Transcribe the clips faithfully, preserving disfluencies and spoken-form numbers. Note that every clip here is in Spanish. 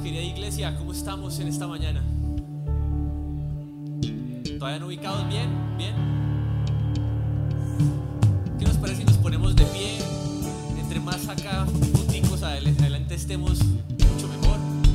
querida iglesia, ¿cómo estamos en esta mañana? ¿Todavía no ubicados? ¿Bien? ¿Bien? ¿Qué nos parece si nos ponemos de pie? Entre más acá, punticos adelante estemos, mucho mejor.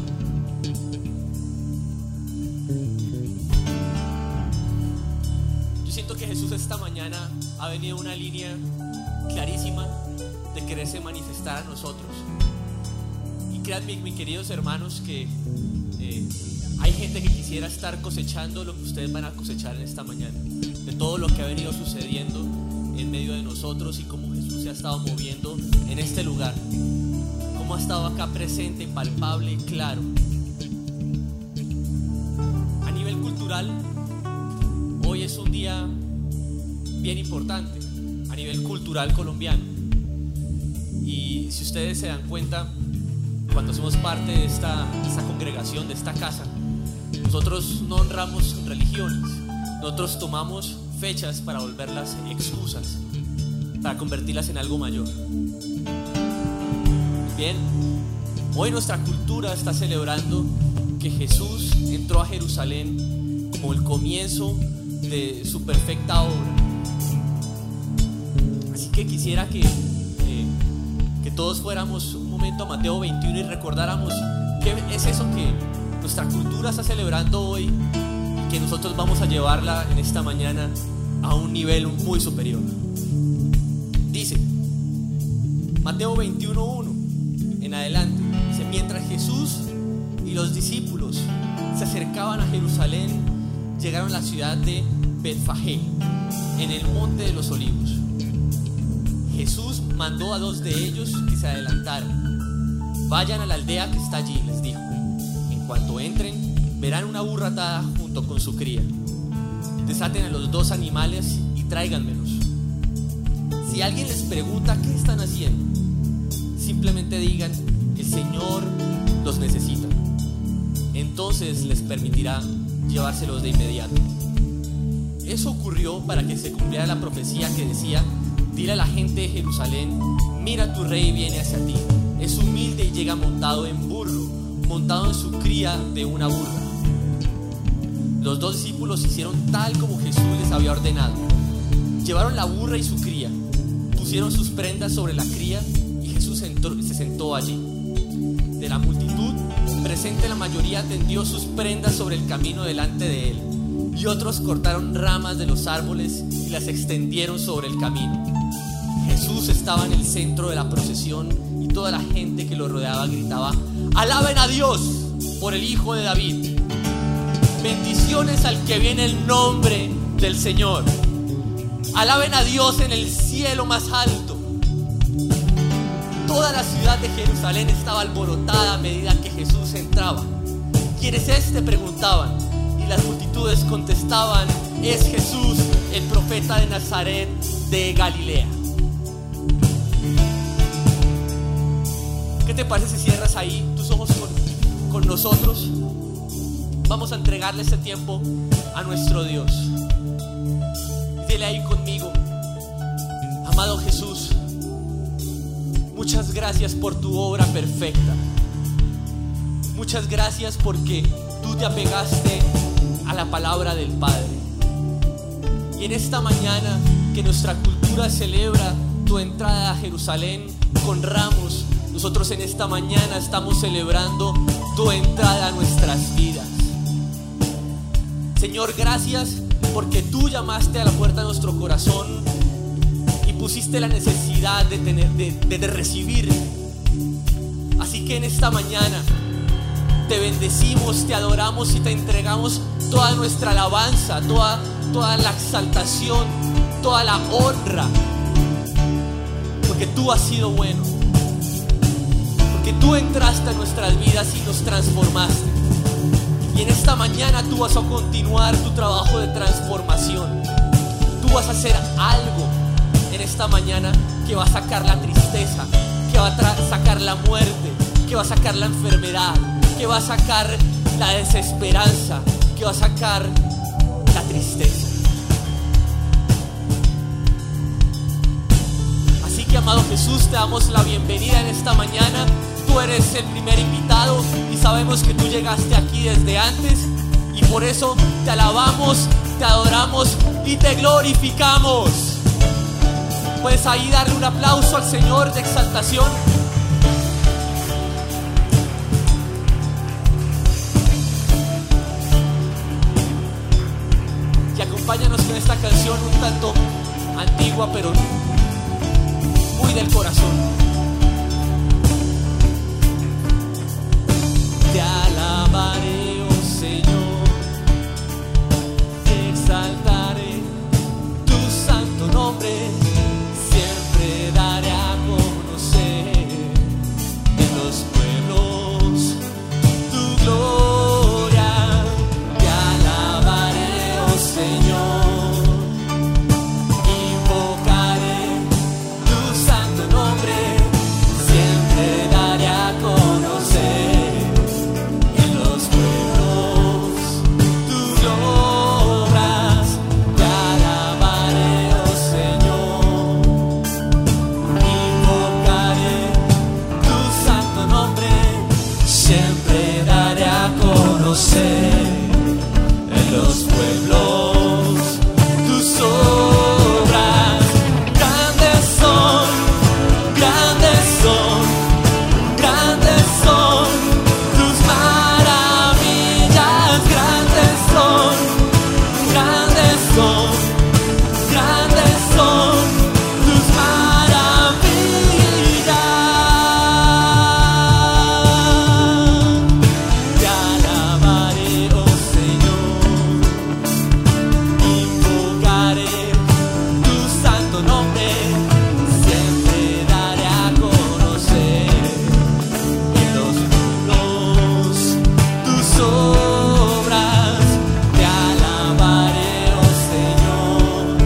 Yo siento que Jesús esta mañana ha venido una línea clarísima de quererse manifestar a nosotros. Y créanme, mis queridos hermanos, que eh, hay gente que quisiera estar cosechando lo que ustedes van a cosechar en esta mañana, de todo lo que ha venido sucediendo en medio de nosotros y cómo Jesús se ha estado moviendo en este lugar, cómo ha estado acá presente, palpable y claro. A nivel cultural, hoy es un día bien importante a nivel cultural colombiano. Y si ustedes se dan cuenta, cuando somos parte de esta, de esta congregación, de esta casa, nosotros no honramos religiones, nosotros tomamos fechas para volverlas excusas, para convertirlas en algo mayor. Bien, hoy nuestra cultura está celebrando que Jesús entró a Jerusalén como el comienzo de su perfecta obra. Así que quisiera que, eh, que todos fuéramos un momento a Mateo veintiuno y recordáramos qué es eso que nuestra cultura está celebrando hoy y que nosotros vamos a llevarla en esta mañana a un nivel muy superior. Dice Mateo veintiuno uno en adelante, dice: mientras Jesús y los discípulos se acercaban a Jerusalén, llegaron a la ciudad de Betfagé, en el monte de los olivos. Jesús mandó a dos de ellos que se adelantaran. Vayan a la aldea que está allí, les dijo. En cuanto entren, verán una burra atada junto con su cría. Desaten a los dos animales y tráiganmelos. Si alguien les pregunta qué están haciendo, simplemente digan: el Señor los necesita. Entonces les permitirá llevárselos de inmediato. Eso ocurrió para que se cumpliera la profecía que decía: dile a la gente de Jerusalén, mira, tu rey viene hacia ti. Es humilde y llega montado en burro, montado en su cría de una burra. Los dos discípulos hicieron tal como Jesús les había ordenado. Llevaron la burra y su cría, pusieron sus prendas sobre la cría y Jesús entró, se sentó allí. De la multitud presente, la mayoría tendió sus prendas sobre el camino delante de él, y otros cortaron ramas de los árboles y las extendieron sobre el camino. Jesús estaba en el centro de la procesión y toda la gente que lo rodeaba gritaba: ¡alaben a Dios por el Hijo de David! Bendiciones al que viene en el nombre del Señor. Alaben a Dios en el cielo más alto. Toda la ciudad de Jerusalén estaba alborotada a medida que Jesús entraba. ¿Quién es este?, preguntaban. Y las multitudes contestaban: es Jesús, el profeta de Nazaret de Galilea. ¿Qué te parece si cierras ahí tus ojos con, con nosotros? Vamos a entregarle este tiempo a nuestro Dios. Dile ahí conmigo: amado Jesús, muchas gracias por tu obra perfecta. Muchas gracias porque tú te apegaste a la palabra del Padre. Y en esta mañana que nuestra cultura celebra tu entrada a Jerusalén con ramos, nosotros en esta mañana estamos celebrando tu entrada a nuestras vidas. Señor, gracias porque tú llamaste a la puerta de nuestro corazón y pusiste la necesidad de, tener, de, de, de recibir. Así que en esta mañana te bendecimos, te adoramos y te entregamos toda nuestra alabanza, toda, toda la exaltación, toda la honra, porque tú has sido bueno, porque tú entraste a nuestras vidas y nos transformaste. Y en esta mañana tú vas a continuar tu trabajo de transformación. Tú vas a hacer algo en esta mañana que va a sacar la tristeza, que va a tra- sacar la muerte, que va a sacar la enfermedad, que va a sacar la desesperanza, que va a sacar la tristeza. Así que, amado Jesús, te damos la bienvenida en esta mañana. Tú tú eres el primer invitado y sabemos que tú llegaste aquí desde antes, y por eso te alabamos, te adoramos y te glorificamos. Puedes ahí darle un aplauso al Señor de exaltación. Y acompáñanos con esta canción un tanto antigua, pero muy del corazón. Te alabaré, oh Señor, te exaltaré tu santo nombre, siempre daré a conocer en los pueblos tu gloria. Te alabaré, oh Señor, invocaré tu santo nombre, siempre daré a conocer en los pueblos tus obras. Grandes son, grandes son, grandes son tus maravillas. Grandes son, grandes son, grandes son tus maravillas. Te alabaré, oh Señor, invocaré tu santo nombre, siempre daré a conocer en los pueblos tus obras. Te alabaré, oh Señor,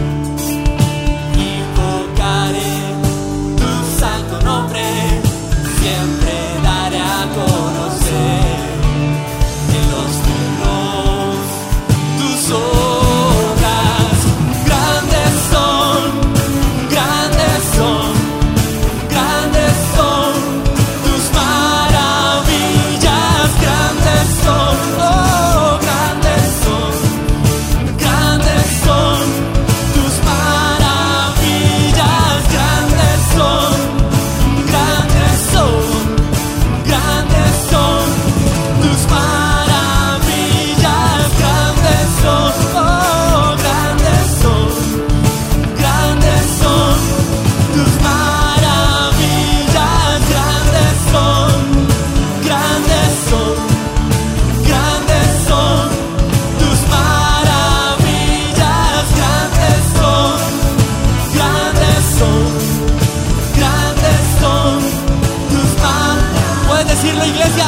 invocaré tu santo nombre, siempre daré a conocer en los pueblos tus obras. Grandes son, grandes son, grandes son tus maravillas. Grandes son, oh, grandes son, grandes son tus maravillas. Grandes son, grandes son, grandes son tus maravillas. Grandes son, oh, grandes son, grandes son tus maravillas. Grandes son, grandes son, grandes son tus maravillas. Grandes son, grandes son, grandes son tus maravillas. ¿Puedes decirlo, iglesia?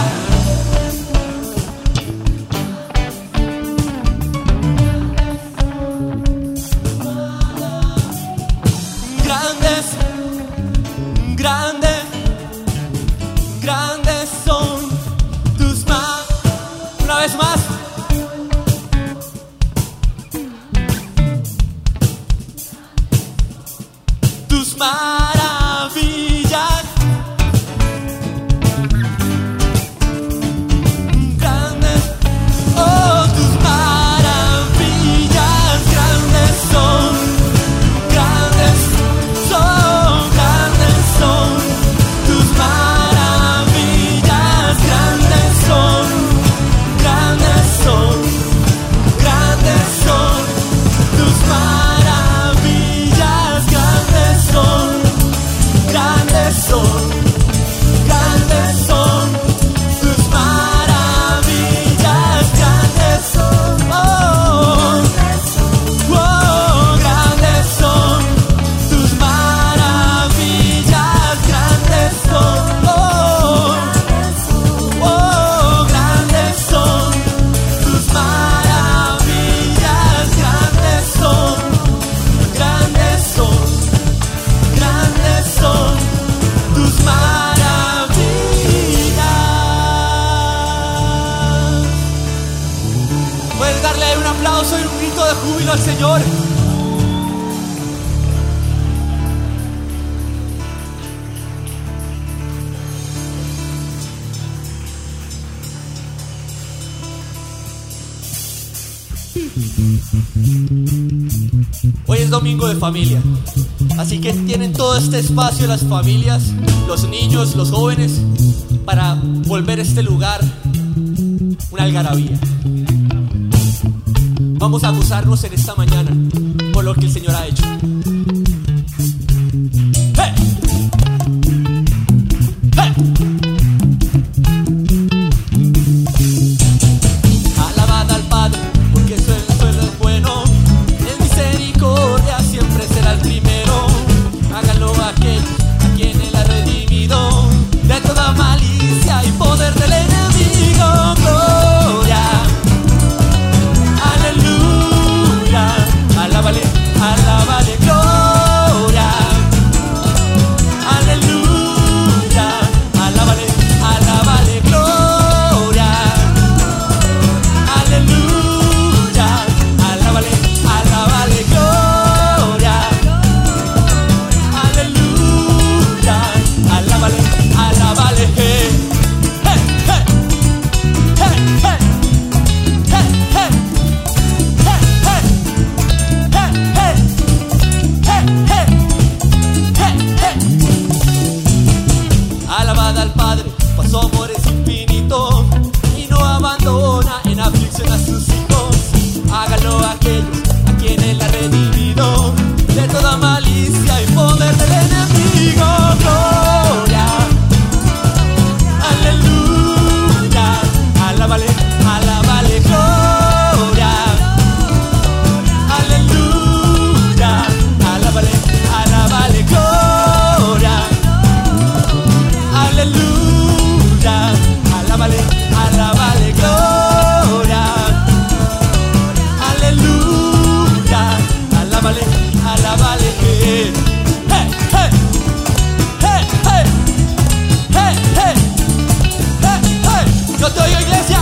Grandes, grandes, grandes son tus manos. Una vez más. Tus maravillas. Grandes, oh, tus maravillas. Grandes son, grandes son, grandes son tus maravillas. Grandes son, grandes son, grandes son tus maravillas. Grandes son, grandes son, grandes son tus maravillas. Grandes son, oh, oh, grandes son tus maravillas. Grandes son, oh, oh, grandes son tus maravillas. Grandes son, grandes son, grandes son tus maravillas. Puedes darle un aplauso y un grito de júbilo al Señor. Hoy es domingo de familia, así que tienen todo este espacio las familias, los niños, los jóvenes, para volver a este lugar una algarabía. Vamos a gozarnos en esta mañana por lo que el Señor ha hecho. ¡Hey! ¡Hey! Alabad al Padre, porque su suelo es bueno, en misericordia siempre será el primero. Háganlo aquellos a quien Él ha redimido de toda malicia y poder del enemigo. Gloria, aleluya, alábale, alábale, gloria, aleluya, alábale, alábale, gloria, aleluya, alábale, alábale, gloria, aleluya, alábale, alábale, hey, hey, hey, hey, hey, hey, hey, hey, hey, hey. Alabad al Padre, pues su amor es infinito y no abandona en aflicción a sus hijos. Háganlo aquellos a quien Él ha redimido de toda malicia y poder del enemigo. Gloria, aleluya, alábale, alábale, gloria, aleluya, alábale, alábale, gloria, aleluya, alábale, alábale, gloria, aleluya, alábale, alábale, hey, hey, hey, hey, hey, hey, hey, hey, hey. Yo te oigo, iglesia.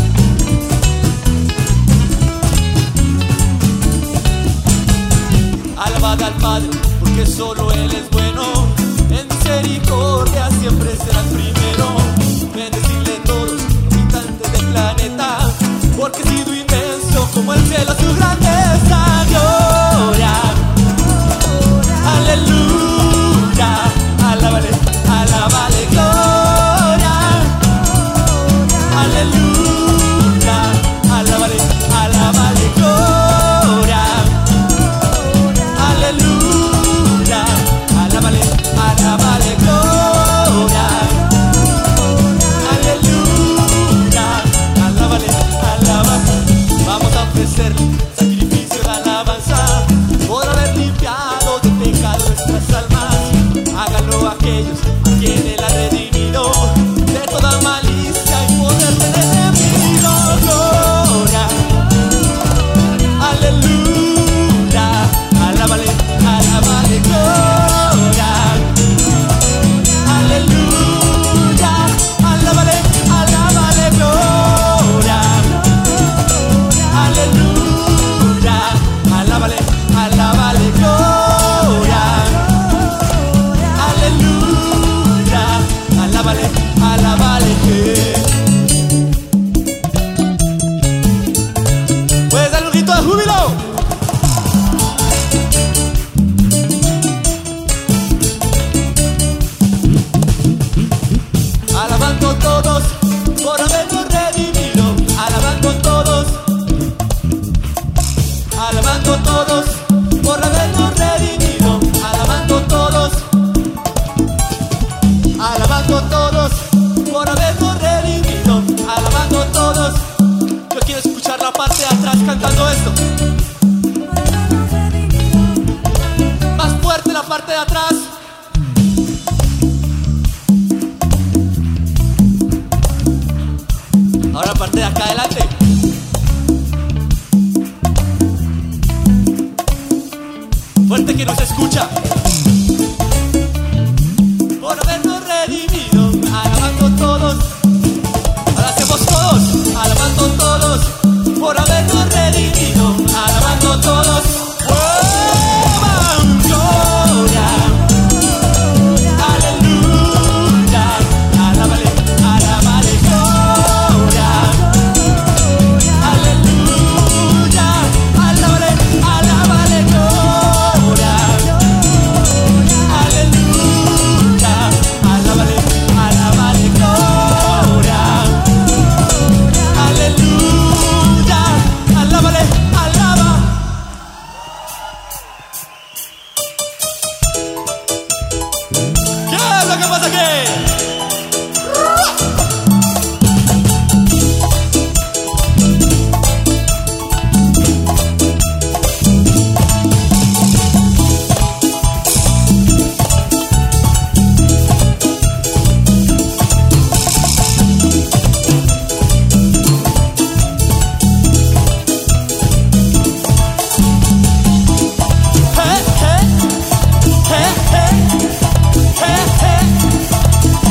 Alabad al Padre, porque solo Él es bueno, en misericordia siempre será el primero. Bendecirle todos, habitantes del planeta, porque ha sido inmenso como el cielo su grandeza. Gloria, aleluya, alábale, alábale, gloria, aleluya, alábale, alábale, gloria, aleluya, alábale, alábale, gloria, aleluya, alábale, alábale. Vamos a ofrecerle sacrificio de alabanza por haber limpiado de pecado nuestras almas. Háganlo aquellos a quien Él ha redimido de toda malicia y poder del enemigo. Gloria, aleluya, alábale, alábale, gloria, aleluya, alábale, alábale, gloria, aleluya, alábale, alábale, gloria, aleluya, alábale, alábale. Pues dale un grito de júbilo. Alabando todos por habernos redimido, alabando todos, alabando todos por habernos redimido, alabando todos, alabando todos por habernos redimido, alabando todos. Yo quiero escuchar la parte de atrás cantando esto. Más fuerte la parte de atrás. Ahora la parte de acá adelante. Fuerte que no se escucha. Por habernos redimido, alabando todos. Ahora hacemos todos, alabando todos. Por habernos redimido, alabando todos. ¡Oh, gloria! Aleluya, alábale, alábale, gloria. Hey, hey, hey, hey, hey, hey.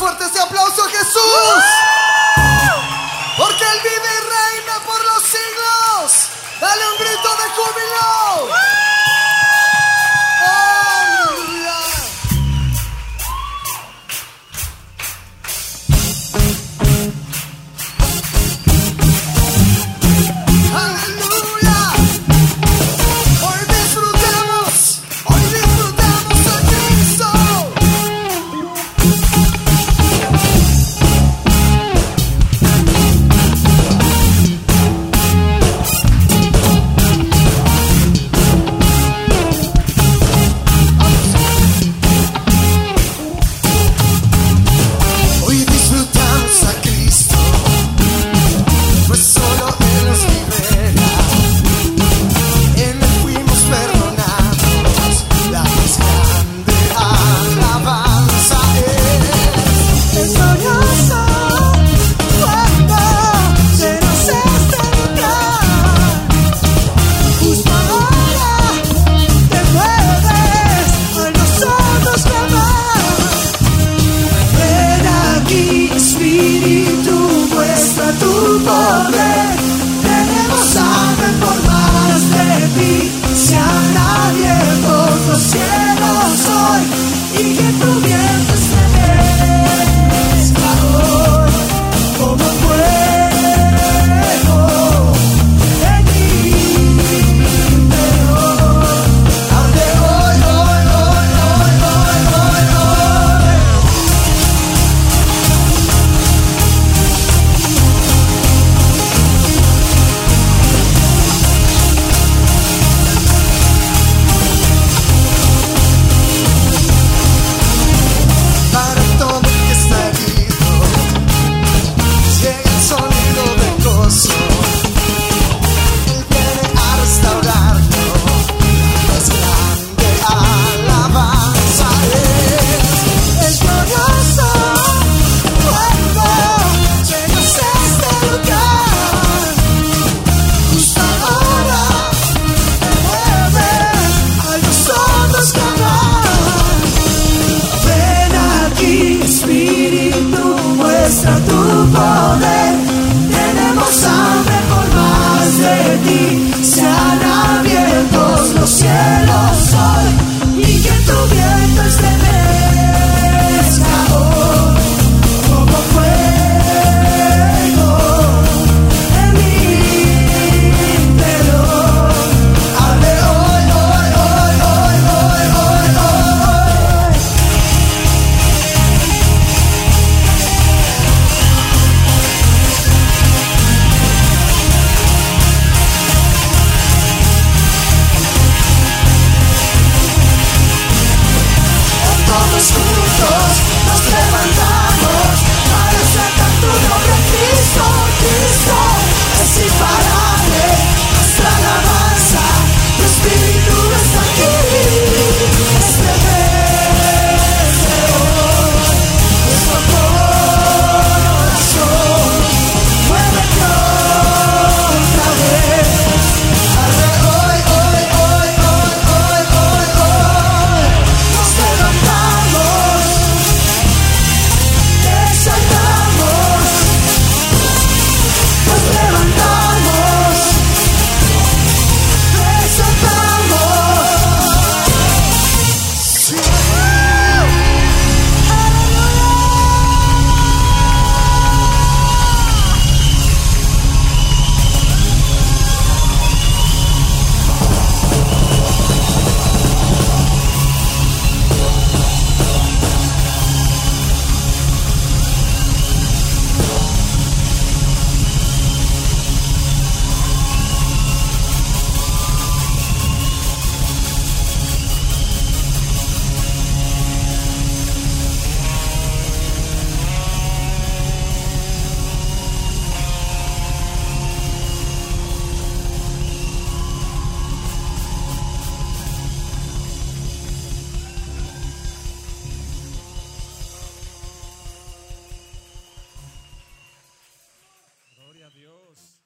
fuerte ese aplauso a Jesús. Porque Él vive y reina por los siglos. Dale un grito de júbilo.